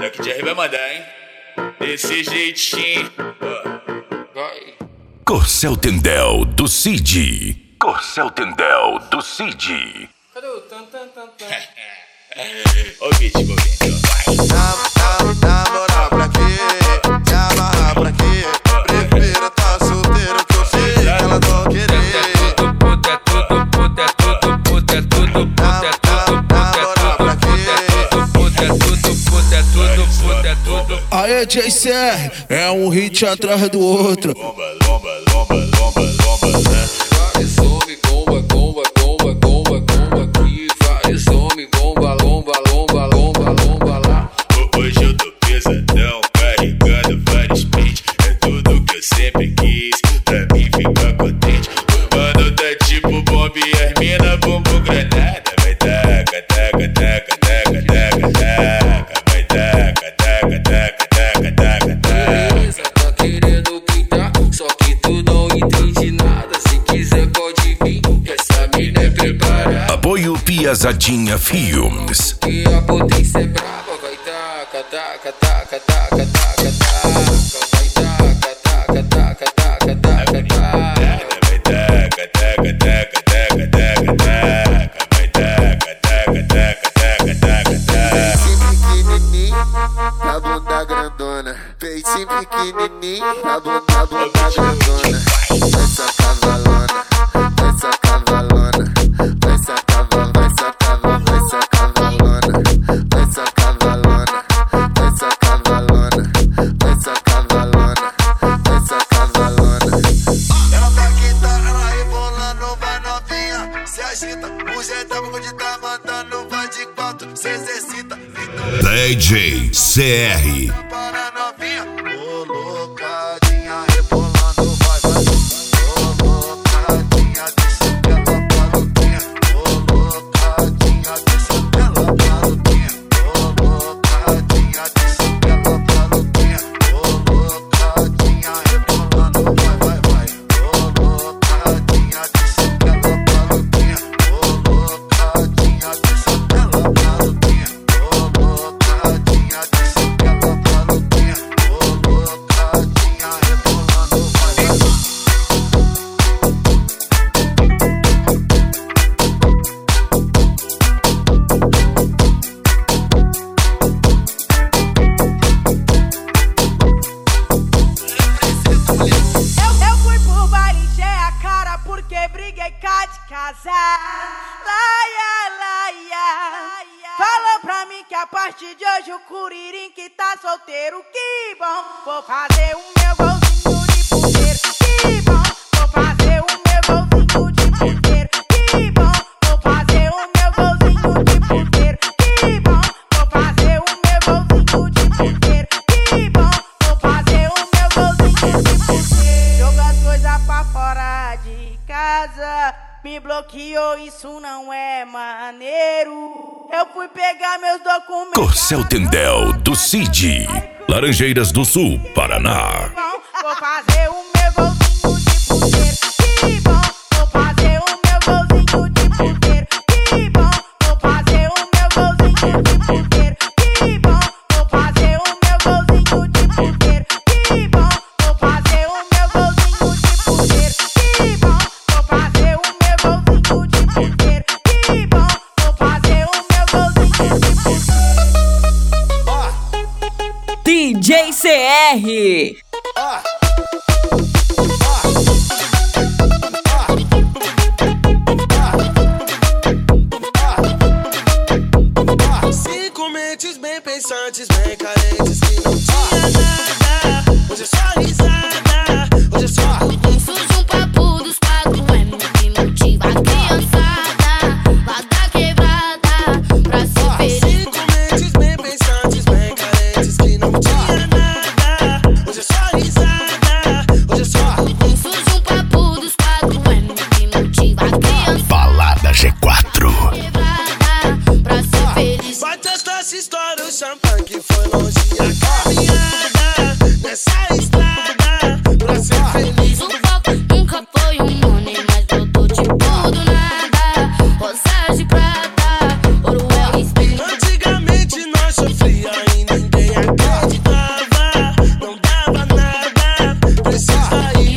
Black Jerry vai mandar, hein? Desse jeitinho. Vai. Corcel Tendel do Cid. Corcel Tendel do Cid. Cadê o tan tan tan tan? Ó o beat, vai. Na moral, pra quê? Se amarrar pra quê? Prefiro tá solteiro que eu sei que ela não querer. Aê, JCR, é um hit atrás do outro. Lomba, lomba, lomba, lomba, lomba, né? Vai, some, bomba, bomba, bomba, bomba, bomba aqui. Vai, some, bomba, lomba, lomba, lomba, lomba lá. Hoje eu tô pesadão, carregando vários pentes. É tudo que eu sempre quis, pra mim ficar contente. O mano tá tipo bomba e as mina bumbum granada. Vai taca, taca, taca, taca, taca, taca. Vai taca, taca, taca, taca, taca, taca. Beleza, tá querendo pintar, só que tu não entende nada. Se quiser pode vir, que essa mina é preparada. Apoio Piazadinha Filmes. Que a potência é brava, vai taca, taca, taca, taca, taca, taca. Vai taca, taca, taca, taca, taca, taca. Vai taca, taca, taca, taca, taca, taca. Vai taca, taca, taca, taca, taca, taca. Peitinho pequenininho, a bunda grandona. Peitinho pequenininho, a bunda grandona. Essa cavalona, essa cavalona. Essa cavalona, essa cavalona, essa cavalona. Essa cavalona, essa cavalona, essa cavalona, essa cavalona. Ela tá quinta, ela rebolando, vai novinha. Se agita, o jeitão onde tá mandando, vai de quatro, se exercita. DJ CR. Para novinha, colocadinha, rebolando, vai, vai. Colocadinha, deixa ela maluquinha. Colocadinha, deixa ela maluquinha. Colocadinha, deixa ela maluquinha. Colocadinha, rebolando, vai, vai, vai. Colocadinha, deixa ela maluquinha. Colocadinha, deixa ela maluquinha. Colocadinha, deixa ela maluquinha. Colocadinha, rebolando, vai, vai. Eu fui pro baile, encher a cara porque briguei cá de casar. Laia, laia. Falou pra mim que a partir de hoje o Curirim que tá solteiro. Que bom, vou fazer o meu golzinho de puteiro. Que bom, vou fazer o meu golzinho de puteiro. Que bom, vou fazer o meu golzinho de puteiro. Que bom, vou fazer o meu golzinho de puteiro. Que bom, vou fazer o meu golzinho de puteiro. Joga as coisas pra fora de casa. Me bloqueou, isso não é maneiro. Eu fui pegar meus documentos. Corcel Tendel do Cid. Laranjeiras do Sul, Paraná. Vou fazer o meu golzinho de puteiro. Que bom, vou fazer o meu golzinho de puteiro. Que bom, vou fazer o meu golzinho de puteiro. Que bom, vou fazer o meu golzinho de puteiro. Que bom, vou fazer o meu golzinho de puteiro. Que bom, vou fazer o meu golzinho de puteiro. Que bom, vou fazer o meu golzinho de puteiro. DJ CR. Cinco mentes bem pensantes, bem carentes que não tinha nada. Hoje é só risada, hoje é só Surge um papo dos 4M que motiva a criançada lá da quebrada pra ser feliz. cinco mentes bem pensantes, bem carentes que não tinha nada. Hoje é só risada, hoje é só Surge um papo dos 4M que motiva a criançada Balada G4. quebrada pra ser feliz. vai testar essa história, o champanhe que foi longe e a precisa ir.